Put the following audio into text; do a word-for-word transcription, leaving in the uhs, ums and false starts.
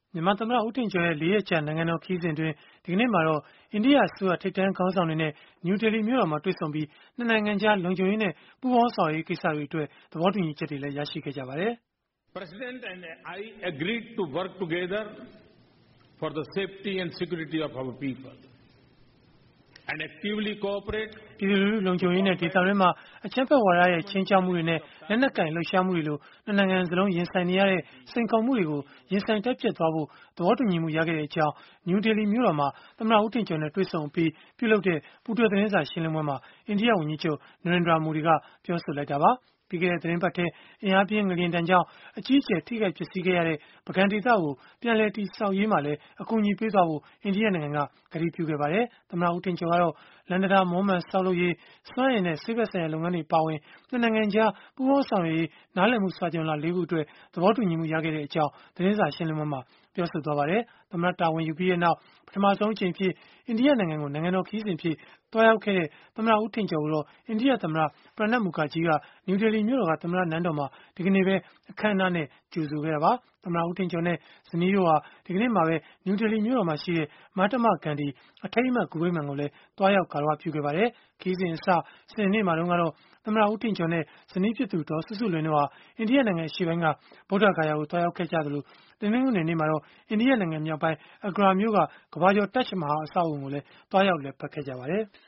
မြန်မာသမ္မတဦးထင်ကျော်ရဲ့လေးရက်ကြာနိုင်ငံတော်ခရီးစဉ်အတွင်းဒီကနေ့မှာတော့အိန္ဒိယအစိုးရထိပ်တန်းခေါင်းဆောင်တွေနဲ့နယူးဒေလီမြို့တော်မှာတွေ့ဆုံပြီးနှစ်နိုင်ငံကြားလုံခြုံရေးနဲ့ပူးပေါင်းဆောင်ရွက်ရေးကိစ္စတွေအတွက်သဘောတူညီချက်တွေလည်းရရှိခဲ့ကြပါတယ်။ President and I agreed to work together for the safety and security of our people and actively cooperate ပြည်သူလူထုလုံခြုံရေးနဲ့ဒေသတွင်းမှာအကြမ်းဖက်ဝါဒရဲ့ချင်းချောက်မှုတွေနဲ့လက်နက်ကင်လှုပ်ရှားမှုတွေလိုနှစ်နိုင်ငံစလုံးရင်ဆိုင်နေရတဲ့စိန်ခေါ်မှုတွေကိုရင်ဆိုင်တက်ပြတ်သွားဖို့သဘောတူညီမှုရခဲ့တဲ့အကြောင်းနယူးဒေလီမြို့တော်မှာသမ္မတဦးထင်ကျော်နဲ့တွေ့ဆုံပြီးပြုလုပ်တဲ့ပူးတွဲသတင်းစာရှင်းလင်းပွဲမှာအိန္ဒိယဝန်ကြီးချုပ်နရိန်ဒရာမိုဒီကပြောဆိုလိုက်တာပါပြီးခဲ့တဲ့သတင်းပတ်ထဲအင်အားပြင်းငလျင်တန်ကြောင့်အကြီးအကျယ်ထိခိုက်ပျက်စီးခဲ့ရတဲ့ပကံဒေသကိုပြန်လည်တည်ဆောက်ရေးမှာလည်းအကူအညီပေးသွားဖို့အိန္ဒိယနိုင်ငံကကတိပြုခဲ့ပါတယ်သမ္မတဦးထင်ကျော်ကတော့လန်ဒတာမွမ်းမံဆောက်လုပ်ရေးစွမ်းအင်နဲ့ဆေးဘက်ဆိုင်ရာလုပ်ငန်းတွေပါဝင်နှစ်နိုင်ငံကြားပူးပေါင်းဆောင်ရွက်ရေးနားလည်မှုစာချွန်လွှာလေးခုအတွက်သဘောတူညီမှုရခဲ့တဲ့အကြောင်းသတင်းစာရှင်းလင်းပွဲမှာပြောဆိုသွားပါတယ်သမ္မတတာဝန်ယူပြီးတဲ့နောက်ပထမဆုံးအကြိမ်ဖြစ်အိန္ဒိယနိုင်ငံကိုနိုင်ငံတော်ခရီးစဉ်ဖြစ်တွားရောက်ခဲ့တဲ့သမ္မတဦးထင်ကျော်ကိုတော့အိန္ဒိယသမ္မတပရဏတ်မူခါဂျီကနယူးဒေလီမြို့တော်ကသမ္မတနန်းတော်မှာဒီကနေ့ပဲအခမ်းအနားနဲ့ကြိုဆိုခဲ့တာပါသမ္မတဦးထင်ကျော်နဲ့ဇနီးတို့ဟာဒီကနေ့မှာပဲနယူးဒေလီမြို့တော်မှာရှိတဲ့မဟတ္တမဂန္ဒီအထိမ်းအမှတ်ဂူဗိမာန်ကိုလည်းတွားရောက်ဂါရဝပြုခဲ့ပါတယ်ခရီးစဉ်အစစနေနေ့မှာတော့ကတော့သမ္မတဦးထင်ကျော်နဲ့ဇနီးဖြစ်သူဒေါ်စုစုလွင်တို့ဟာအိန္ဒိယနိုင်ငံအရှေ့ပိုင်းကဗုဒ္ဓဂါယာကိုတွားရောက်ခဲ့ကြသလိုတနင်္ဂနွေနေ့မှာတော့အိန္ဒိယနိုင်ငံမြောက်ပိုင်းအဂရာမြို့ကကမ္ဘာကျော် Taj Mahal အဆောက်အအုံကိုလည်းတွားရောက်လည်ပတ်ခဲ့ကြပါတယ်။